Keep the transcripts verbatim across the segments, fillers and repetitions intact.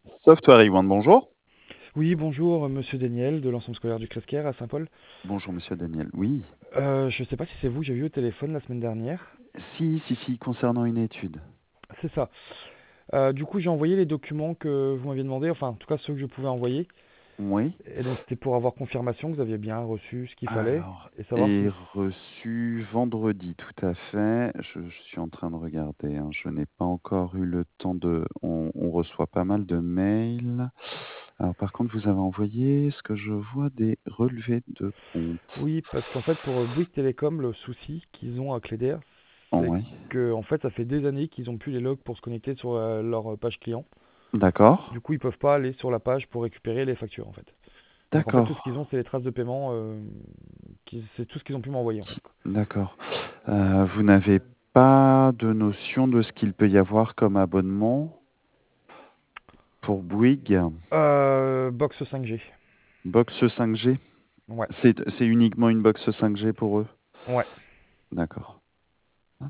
Software One, bonjour. Oui, bonjour, euh, monsieur Daniel de l'ensemble scolaire du Cresquer à Saint-Paul. Bonjour Monsieur Daniel. Oui. Euh, je ne sais pas si c'est vous que j'ai vu au téléphone la semaine dernière. Si, si, si, concernant une étude. C'est ça. Euh, du coup, j'ai envoyé les documents que vous m'aviez demandé, enfin, en tout cas ceux que je pouvais envoyer. Oui. Et donc, c'était pour avoir confirmation que vous aviez bien reçu ce qu'il fallait Alors, et savoir est si. reçu vendredi, tout à fait. Je, je suis en train de regarder, hein. Je n'ai pas encore eu le temps de. On, on reçoit pas mal de mails. Alors, par contre, vous avez envoyé ce que je vois des relevés de compte. Oui, parce qu'en fait, pour euh, Bouygues Télécom, le souci qu'ils ont à Cléder, c'est Oui. que, en fait, ça fait des années qu'ils ont plus les logs pour se connecter sur euh, leur euh, page client. D'accord. Du coup, ils peuvent pas aller sur la page pour récupérer les factures, en fait. Donc, en fait, tout ce D'accord. qu'ils ont, c'est les traces de paiement. euh, qui- c'est tout ce qu'ils ont pu m'envoyer, en fait. Qui- D'accord. Euh, vous n'avez pas de notion de ce qu'il peut y avoir comme abonnement pour Bouygues? Euh, box cinq G. Box cinq G? Ouais, C'est c'est uniquement une box cinq G pour eux? ouais. D'accord. Hop,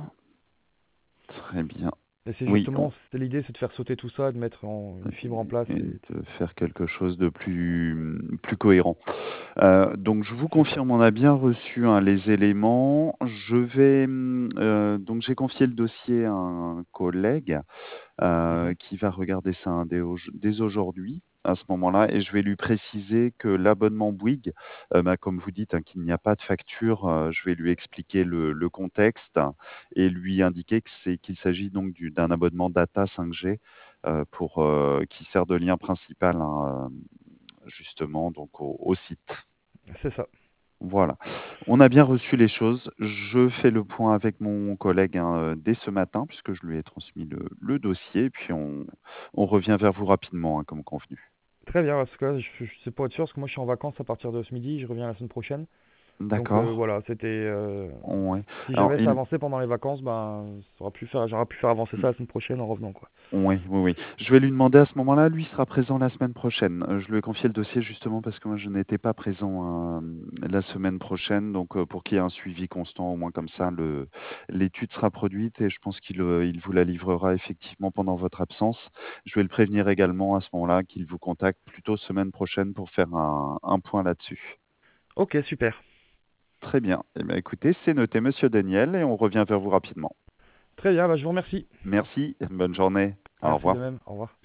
très bien. Et c'est Oui, on- justement, c'est l'idée, c'est de faire sauter tout ça, de mettre en- une fibre en place et et de faire quelque chose de plus, plus cohérent. Euh, donc, je vous c'est ça. confirme, on a bien reçu, hein, les éléments. Je vais, hum, euh, donc, j'ai confié le dossier à un collègue Mhm. euh, qui va regarder ça, hein, dès, au- dès aujourd'hui, à ce moment-là, et je vais lui préciser que l'abonnement Bouygues, euh, bah, comme vous dites, hein, qu'il n'y a pas de facture, euh, je vais lui expliquer le, le contexte, hein, et lui indiquer que c'est qu'il s'agit donc du- d'un abonnement data cinq G, euh, pour, euh, qui sert de lien principal, hein, euh, justement donc au, au site. C'est ça. Voilà. On a bien reçu les choses. Je fais le point avec mon collègue, hein, euh, dès ce matin, puisque je lui ai transmis le, le dossier, et puis on, on revient vers vous rapidement, hein, comme convenu. Très bien, parce que là, je, je- c'est pour être sûr, parce que moi je suis en vacances à partir de ce midi, je reviens la semaine prochaine. Donc euh, D'accord. voilà, c'était. euh, Ouais. si Alors, jamais ça il, avançait pendant les vacances, ben, ça aurait pu faire, j'aurais pu faire avancer ça la semaine prochaine en revenant, quoi. oui, oui, oui. Je vais lui demander à ce moment-là. Lui sera présent la semaine prochaine. Euh, je lui ai confié le dossier justement parce que moi je n'étais pas présent, euh, la semaine prochaine, donc euh, pour qu'il y ait un suivi constant, au moins comme ça, le, l'étude sera produite et je pense qu'il euh, il vous la livrera effectivement pendant votre absence. Je vais le prévenir également à ce moment-là qu'il vous contacte plutôt semaine prochaine pour faire un, un point là-dessus. Ok, super. Très bien. Eh bien, écoutez, c'est noté, Monsieur Daniel, et on revient vers vous rapidement. Très bien, bah, je vous remercie. Merci. Bonne journée. Au Merci de revoir. même. Au revoir.